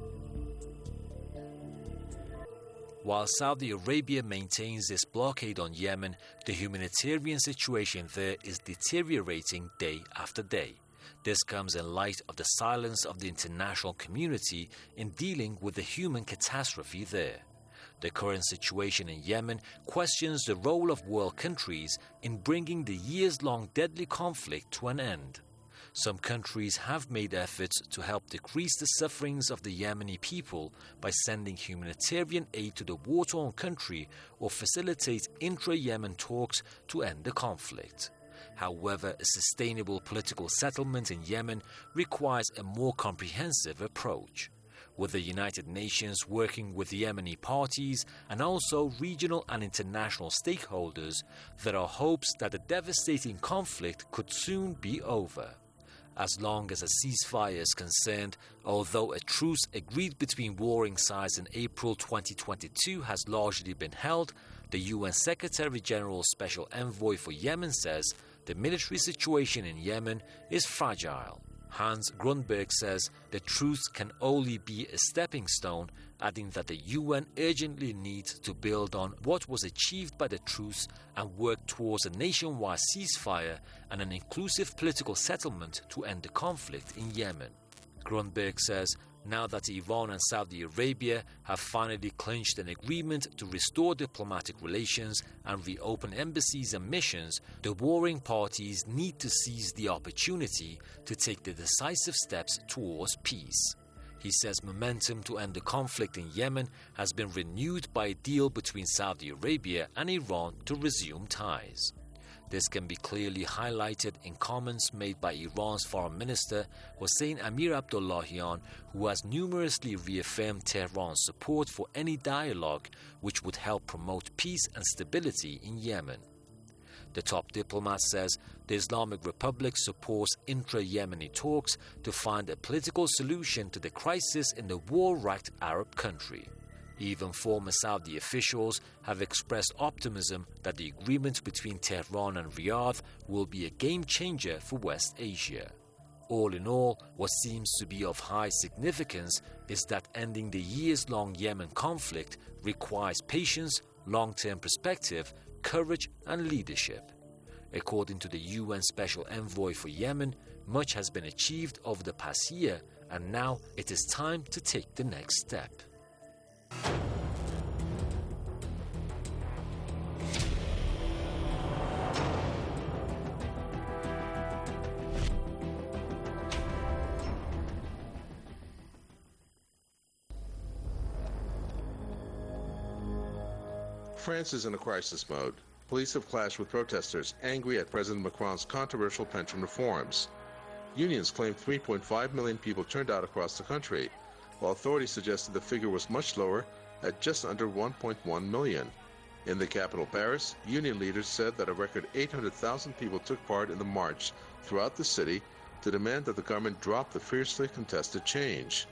While Saudi Arabia maintains its blockade on Yemen, the humanitarian situation there is deteriorating day after day. This comes in light of the silence of the international community in dealing with the human catastrophe there. The current situation in Yemen questions the role of world countries in bringing the years-long deadly conflict to an end. Some countries have made efforts to help decrease the sufferings of the Yemeni people by sending humanitarian aid to the war-torn country or facilitate intra-Yemen talks to end the conflict. However, a sustainable political settlement in Yemen requires a more comprehensive approach. With the United Nations working with Yemeni parties and also regional and international stakeholders, there are hopes that the devastating conflict could soon be over. as long as a ceasefire is concerned, although a truce agreed between warring sides in April twenty twenty-two has largely been held, the U N Secretary-General's Special Envoy for Yemen says the military situation in Yemen is fragile. Hans Grundberg says the truce can only be a stepping stone, adding that the U N urgently needs to build on what was achieved by the truce and work towards a nationwide ceasefire and an inclusive political settlement to end the conflict in Yemen. Grundberg says now that Iran and Saudi Arabia have finally clinched an agreement to restore diplomatic relations and reopen embassies and missions, the warring parties need to seize the opportunity to take the decisive steps towards peace. He says momentum to end the conflict in Yemen has been renewed by a deal between Saudi Arabia and Iran to resume ties. This can be clearly highlighted in comments made by Iran's Foreign Minister Hossein Amir-Abdollahian, who has numerously reaffirmed Tehran's support for any dialogue which would help promote peace and stability in Yemen. The top diplomat says the Islamic Republic supports intra-Yemeni talks to find a political solution to the crisis in the war-racked Arab country. Even former Saudi officials have expressed optimism that the agreement between Tehran and Riyadh will be a game-changer for West Asia. All in all, what seems to be of high significance is that ending the years-long Yemen conflict requires patience, long-term perspective, courage and leadership. According to the U N Special Envoy for Yemen, much has been achieved over the past year, and now it is time to take the next step. France is in a crisis mode. Police have clashed with protesters angry at President Macron's controversial pension reforms. Unions claim three point five million people turned out across the country, while authorities suggested the figure was much lower at just under one point one million. In the capital, Paris, union leaders said that a record eight hundred thousand people took part in the march throughout the city to demand that the government drop the fiercely contested change.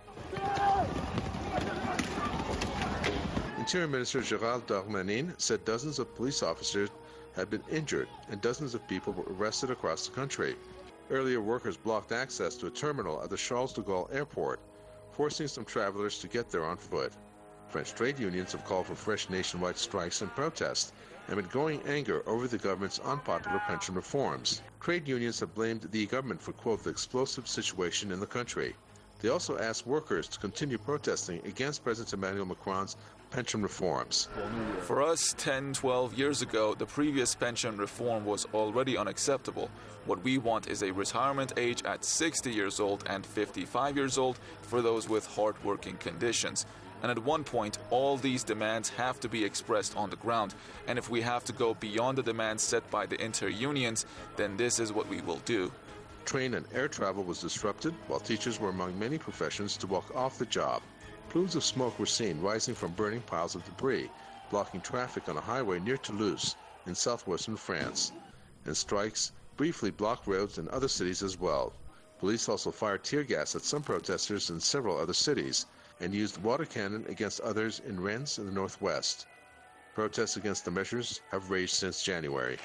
Interior Minister Gérald Darmanin said dozens of police officers had been injured and dozens of people were arrested across the country. Earlier, workers blocked access to a terminal at the Charles de Gaulle airport, forcing some travelers to get there on foot. French trade unions have called for fresh nationwide strikes and protests amid growing anger over the government's unpopular pension reforms. Trade unions have blamed the government for, quote, the explosive situation in the country. They also asked workers to continue protesting against President Emmanuel Macron's pension reforms. For us, ten, twelve years ago, the previous pension reform was already unacceptable. What we want is a retirement age at sixty years old and fifty-five years old for those with hard-working conditions. And at one point, all these demands have to be expressed on the ground. And if we have to go beyond the demands set by the inter-unions, then this is what we will do. Train and air travel was disrupted, while teachers were among many professions to walk off the job. Plumes of smoke were seen rising from burning piles of debris, blocking traffic on a highway near Toulouse in southwestern France. And strikes briefly blocked roads in other cities as well. Police also fired tear gas at some protesters in several other cities and used water cannon against others in Rennes in the northwest. Protests against the measures have raged since January.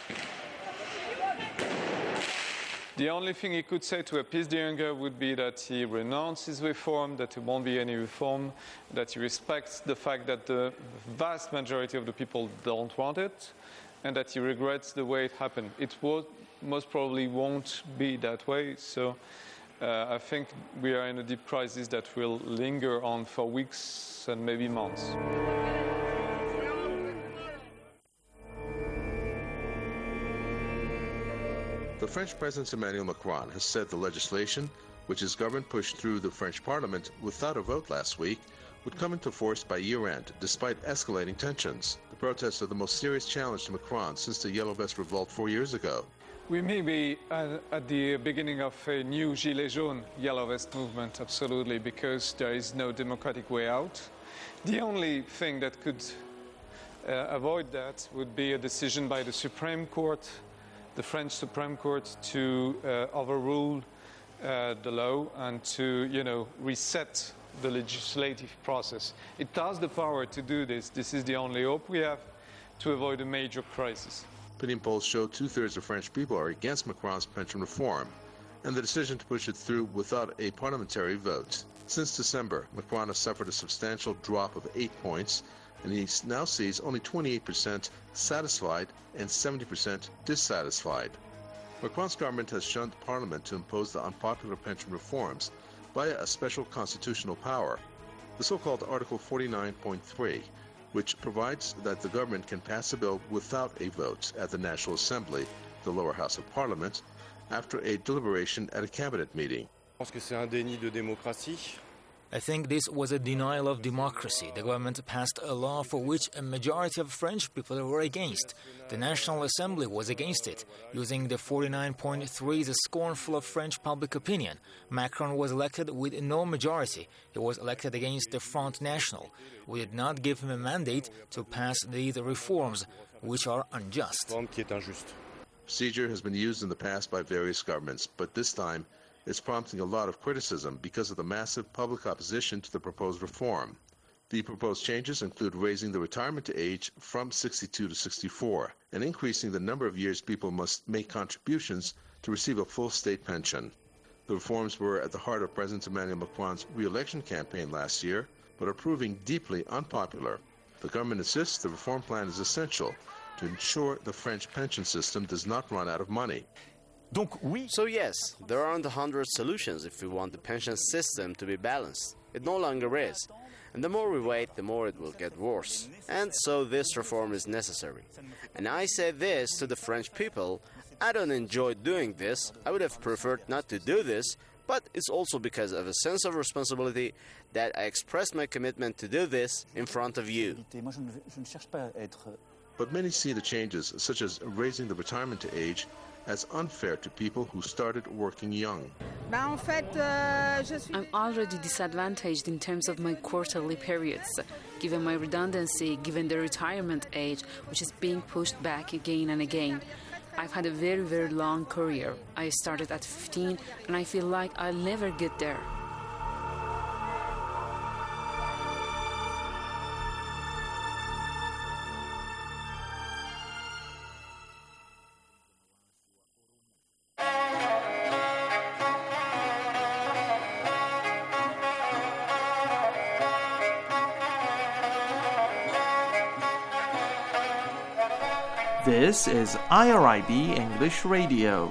The only thing he could say to appease the anger would be that he renounces reform, that there won't be any reform, that he respects the fact that the vast majority of the people don't want it, and that he regrets the way it happened. It will, most probably won't be that way, so uh, I think we are in a deep crisis that will linger on for weeks and maybe months. The French President Emmanuel Macron has said the legislation, which his government pushed through the French Parliament without a vote last week, would come into force by year-end, despite escalating tensions. The protests are the most serious challenge to Macron since the Yellow Vest revolt four years ago. We may be at, at the beginning of a new Gilets jaunes, Yellow Vest movement, absolutely, because there is no democratic way out. The only thing that could uh, avoid that would be a decision by the Supreme Court, the French Supreme Court, to uh, overrule uh, the law and to, you know, reset the legislative process. It has the power to do this. This is the only hope we have to avoid a major crisis. Opinion polls show two-thirds of French people are against Macron's pension reform and the decision to push it through without a parliamentary vote. Since December, Macron has suffered a substantial drop of eight points, and he now sees only twenty-eight percent satisfied and seventy percent dissatisfied. Macron's government has shunned Parliament to impose the unpopular pension reforms via a special constitutional power, the so-called Article forty-nine point three, which provides that the government can pass a bill without a vote at the National Assembly, the lower house of Parliament, after a deliberation at a cabinet meeting. I think this was a denial of democracy. The government passed a law for which a majority of French people were against. The National Assembly was against it, using the forty-nine point three as scornful of French public opinion. Macron was elected with no majority. He was elected against the Front National. We did not give him a mandate to pass these reforms, which are unjust. Procedure has been used in the past by various governments, but this time it's prompting a lot of criticism because of the massive public opposition to the proposed reform. The proposed changes include raising the retirement age from sixty-two to sixty-four and increasing the number of years people must make contributions to receive a full state pension. The reforms were at the heart of President Emmanuel Macron's re-election campaign last year, but are proving deeply unpopular. The government insists the reform plan is essential to ensure the French pension system does not run out of money. So yes, there aren't a hundred solutions if we want the pension system to be balanced. It no longer is. And the more we wait, the more it will get worse. And so this reform is necessary. And I say this to the French people, I don't enjoy doing this, I would have preferred not to do this, but it's also because of a sense of responsibility that I expressed my commitment to do this in front of you. But many see the changes, such as raising the retirement age, as unfair to people who started working young. I'm already disadvantaged in terms of my quarterly periods, given my redundancy, given the retirement age, which is being pushed back again and again. I've had a very, very long career. I started at fifteen, and I feel like I'll never get there. This is I R I B English Radio.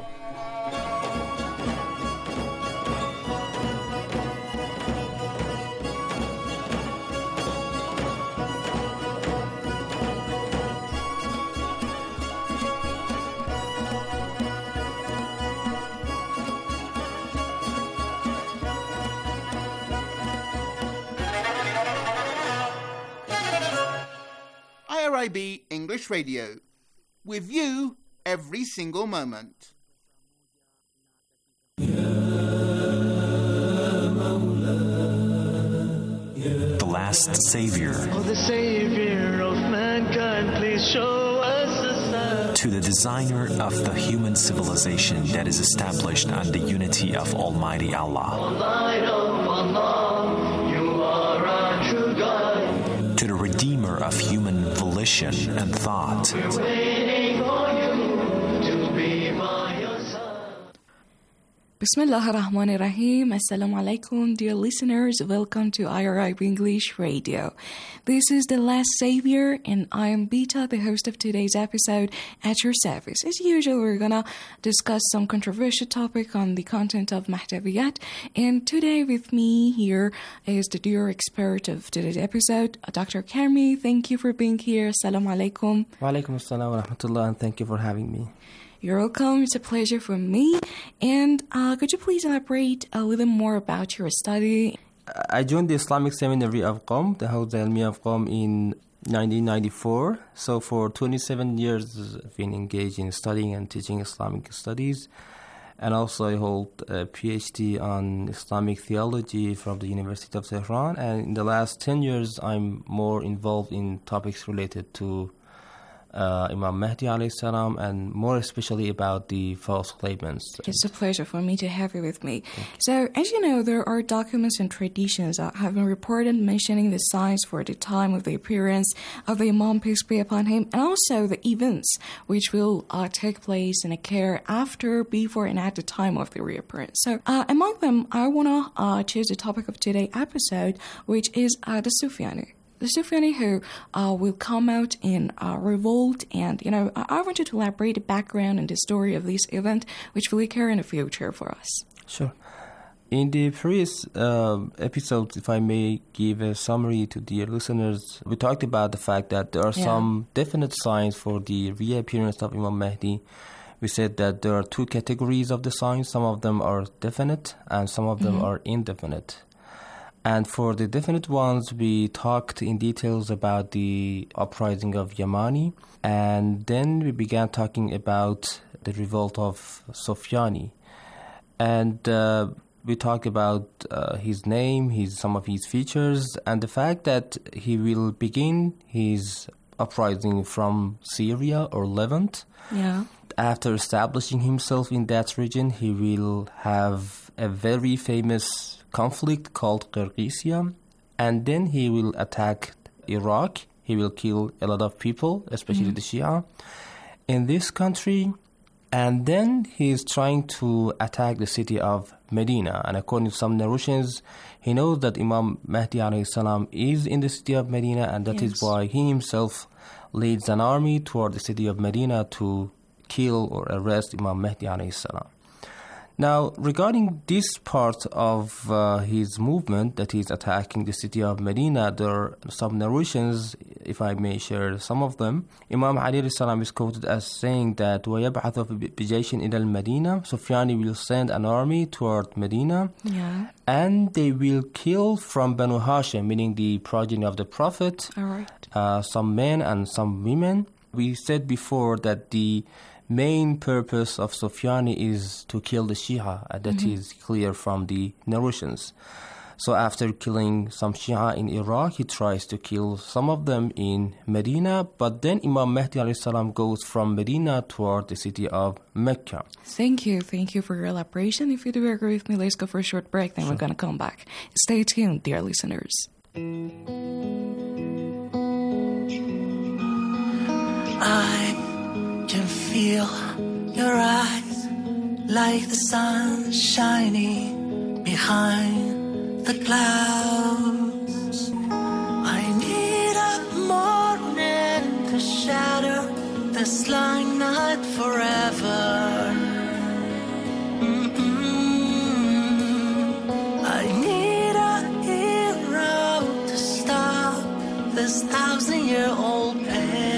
I R I B English Radio. With you every single moment. The Last Savior. Oh, the Savior of mankind, please show us a sign. To the designer of the human civilization that is established on the unity of Almighty Allah. O light of Allah, you are our true guide. To the redeemer of human volition and thought. We're waiting for you to be by your side. Bismillah ar-Rahman ar-Rahim. Assalamu alaikum, dear listeners. Welcome to I R I B English Radio. This is The Last Savior, and I am Bita, the host of today's episode, at your service. As usual, we're gonna discuss some controversial topic on the content of Mahdaviyat, and today with me here is the dear expert of today's episode, Doctor Karmi. Thank you for being here. Assalamu alaikum. Wa alaikum assalam wa rahmatullah, and thank you for having me. You're welcome. It's a pleasure for me. And uh, could you please elaborate a little more about your study? I joined the Islamic Seminary of Qom, the Hawza Ilmiya of Qom, in nineteen ninety-four. So for twenty-seven years, I've been engaged in studying and teaching Islamic studies. And also I hold a PhD on Islamic theology from the University of Tehran. And in the last ten years, I'm more involved in topics related to uh, Imam Mahdi alayhi salam, and more especially about the false claimants. It's a pleasure for me to have you with me. So, as you know, there are documents and traditions that have been reported mentioning the signs for the time of the appearance of the Imam, peace be upon him, and also the events which will uh, take place and occur after, before, and at the time of the reappearance. So, uh, among them, I want to uh, choose the topic of today's episode, which is uh, the Sufyani. The Sufyani who uh, will come out in uh, revolt, and you know, I-, I want you to elaborate the background and the story of this event, which will occur in the future for us. Sure. In the previous uh, episodes, if I may give a summary to dear listeners, we talked about the fact that there are yeah. some definite signs for the reappearance of Imam Mahdi. We said that there are two categories of the signs. Some of them are definite, and some of them mm-hmm. are indefinite. And for the definite ones, we talked in details about the uprising of Yamani, and then we began talking about the revolt of Sufyani. And uh, we talked about uh, his name, his some of his features, and the fact that he will begin his uprising from Syria or Levant. Yeah. After establishing himself in that region, he will have a very famous conflict called Qirgizia, and then he will attack Iraq. He will kill a lot of people, especially mm-hmm. the Shia, in this country, and then he is trying to attack the city of Medina. And according to some narrations, he knows that Imam Mahdi alayhi salam is in the city of Medina, and that yes. is why he himself leads an army toward the city of Medina to kill or arrest Imam Mahdi alayhi salam. Now, regarding this part of uh, his movement, that he's attacking the city of Medina, there are some narrations, if I may share some of them. Imam Ali alayhi salam is quoted as saying that وَيَبْعَثُ بِجَيْشٍ إِلَى الْمَدِينَةِ Sufyani will send an army toward Medina, yeah. and they will kill from Banu Hashim, meaning the progeny of the Prophet, All right. uh, some men and some women. We said before that the main purpose of Sufyani is to kill the Shia. Uh, that mm-hmm. is clear from the narrations. So after killing some Shia in Iraq, he tries to kill some of them in Medina, but then Imam Mahdi alayhi salam goes from Medina toward the city of Mecca. Thank you. Thank you for your elaboration. If you do agree with me, let's go for a short break, then sure. we're going to come back. Stay tuned, dear listeners. I can feel your eyes like the sun shining behind the clouds. I need a morning to shatter this lying night forever. Mm-mm. I need a hero to stop this thousand-year-old pain.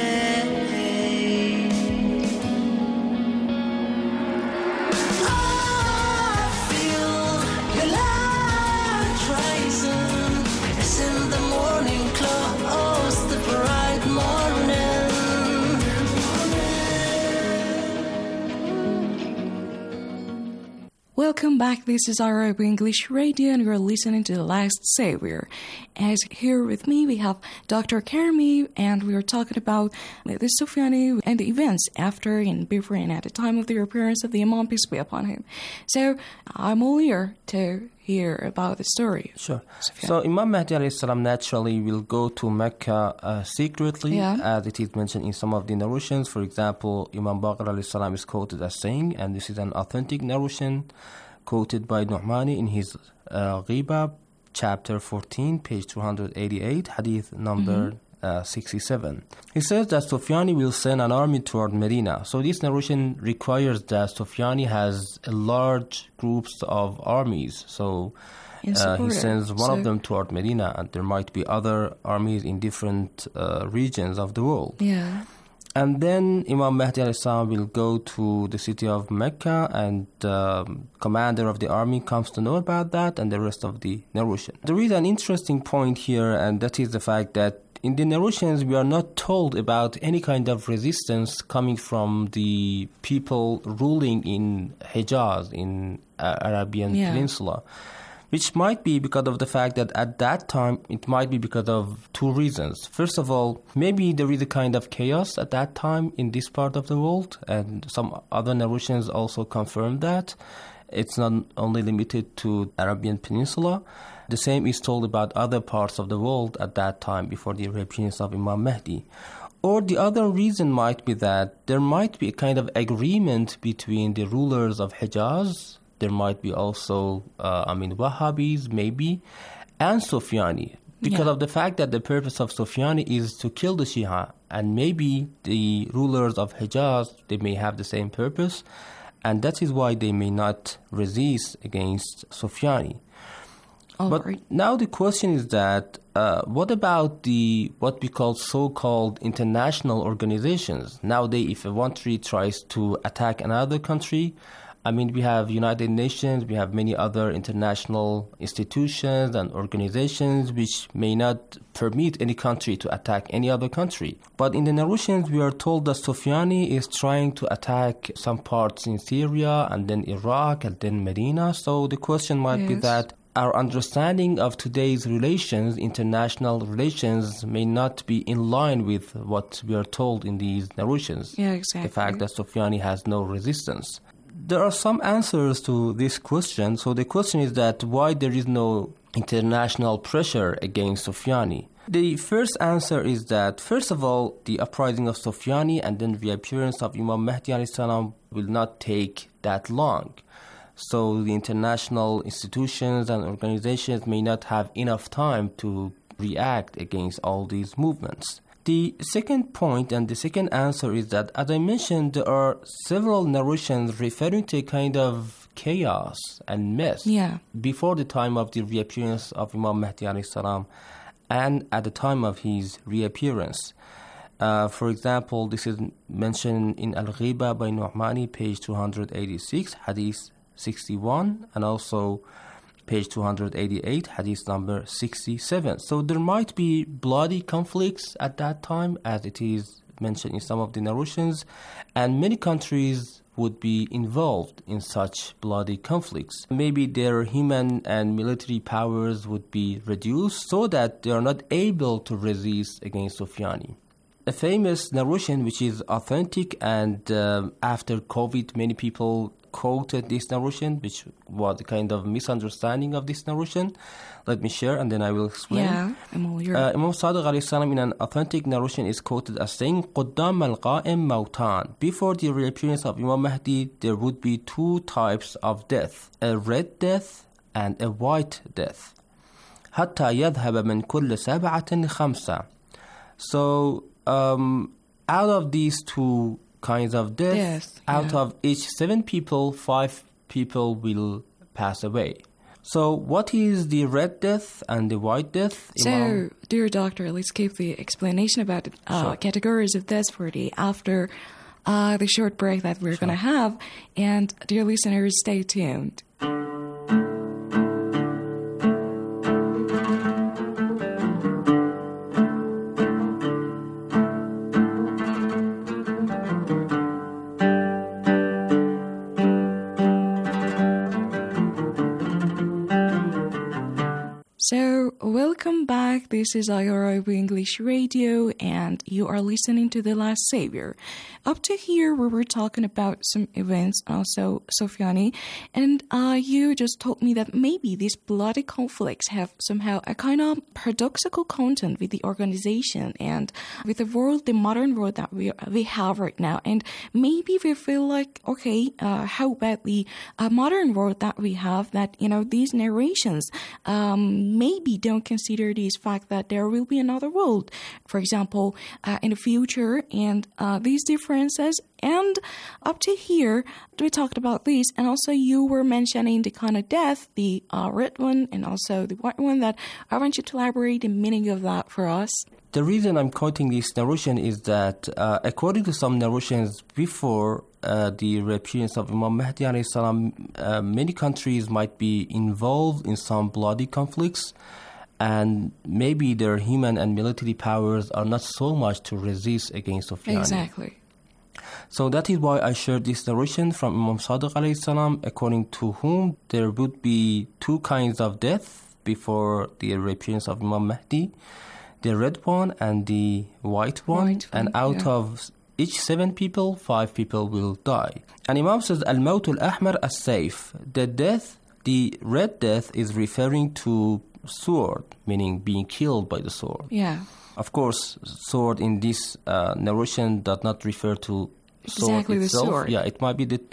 Welcome back. This is I R I B English Radio, and you're listening to The Last Savior. As here with me, we have Doctor Karimi, and we are talking about the Sufyani and the events after and before and at the time of the appearance of the Imam, peace be upon him. So I'm all ear to hear about the story. Sure. Sufyan. So Imam Mahdi alayhi salam naturally will go to Mecca uh, secretly, yeah. as it is mentioned in some of the narrations. For example, Imam Baqir alayhi salam is quoted as saying, and this is an authentic narration quoted by Nu'mani in his uh, Ghiba, chapter fourteen, page two hundred eighty-eight, hadith number mm-hmm. uh, sixty-seven. He says that Sufyani will send an army toward Medina. So this narration requires that Sufyani has a large groups of armies. So uh, he sends one so, of them toward Medina, and there might be other armies in different uh, regions of the world. Yeah. And then Imam Mahdi alayhi salam will go to the city of Mecca, and the um, commander of the army comes to know about that, and the rest of the narration. There is an interesting point here, and that is the fact that in the narrations we are not told about any kind of resistance coming from the people ruling in Hijaz, in uh, Arabian yeah. Peninsula. which might be because of the fact that at that time it might be because of two reasons. First of all, maybe there is a kind of chaos at that time in this part of the world, and some other narrations also confirm that. It's not only limited to Arabian Peninsula. The same is told about other parts of the world at that time before the reappearance of Imam Mahdi. Or the other reason might be that there might be a kind of agreement between the rulers of Hijaz. There might be also, uh, I mean, Wahhabis maybe, and Sufyani. Because yeah. of the fact that the purpose of Sufyani is to kill the Shia. And maybe the rulers of Hijaz, they may have the same purpose. And that is why they may not resist against Sufyani. All but right. now the question is that uh, what about the what we call so-called international organizations? Nowadays, if a country tries to attack another country, I mean, we have United Nations, we have many other international institutions and organizations which may not permit any country to attack any other country. But in the narrations, we are told that Sufyani is trying to attack some parts in Syria and then Iraq and then Medina. So the question might yes. be that our understanding of today's relations, international relations, may not be in line with what we are told in these narrations. Yeah, exactly. The fact that Sufyani has no resistance. There are some answers to this question. So the question is that why there is no international pressure against Sufyani? The first answer is that, first of all, the uprising of Sufyani and then the appearance of Imam Mahdi alayhi salam will not take that long. So the international institutions and organizations may not have enough time to react against all these movements. The second point and the second answer is that, as I mentioned, there are several narrations referring to a kind of chaos and mess yeah. before the time of the reappearance of Imam Mahdi alayhi salam and at the time of his reappearance. Uh, for example, this is mentioned in Al-Ghiba by Nu'mani, page two hundred eighty-six, Hadith sixty-one, and also page two hundred eighty-eight, Hadith number sixty-seven. So there might be bloody conflicts at that time, as it is mentioned in some of the narrations, and many countries would be involved in such bloody conflicts. Maybe their human and military powers would be reduced so that they are not able to resist against Sufyani. A famous narration which is authentic, and uh, after COVID many people quoted this narration, which was a kind of misunderstanding of this narration. Let me share and then I will explain. Yeah, I'm all yours. Uh, Imam Sadiq alayhi salam in an authentic narration is quoted as saying, قُدَّامَ الْقَائِمْ مَوْتَانِ. Before the reappearance of Imam Mahdi, there would be two types of death, a red death and a white death. حَتَّى يَذْهَبَ مِنْ كُلِّ سَبْعَةٍ خَمْسَةٍ. So, um, out of these two kinds of death, yes, out yeah. of each seven people, five people will pass away. So what is the red death and the white death? So, Imam? dear doctor, let's keep the explanation about uh, sure. categories of death for the after uh, the short break that we're sure. going to have. And dear listeners, stay tuned. So, welcome back. This is I R I B English Radio, and you are listening to The Last Savior. Up to here, we were talking about some events, also Sufyani, and uh, you just told me that maybe these bloody conflicts have somehow a kind of paradoxical content with the organization and with the world, the modern world that we we have right now. And maybe we feel like, okay, uh, how about the uh, modern world that we have, that, you know, these narrations um, maybe don't consider this fact that there will be another world, for example, uh, in the future, and uh, these differences. And up to here, we talked about this, and also you were mentioning the kind of death, the uh, red one and also the white one, that I want you to elaborate the meaning of that for us. The reason I'm quoting this narration is that uh, according to some narrations before uh, the reappearance of Imam Mahdi alayhi salam, uh, many countries might be involved in some bloody conflicts, and maybe their human and military powers are not so much to resist against Sufyani. Exactly. So that is why I shared this narration from Imam Sadiq alayhi salam, according to whom there would be two kinds of death before the appearance of Imam Mahdi, the red one and the white one, White one, and out yeah. of each seven people, five people will die. And Imam says, Al-Maut al-Ahmar as-Sayf, the death, the red death is referring to sword, meaning being killed by the sword. Yeah. Of course, sword in this uh, narration does not refer to sword Exactly the itself. sword. Yeah, it might be the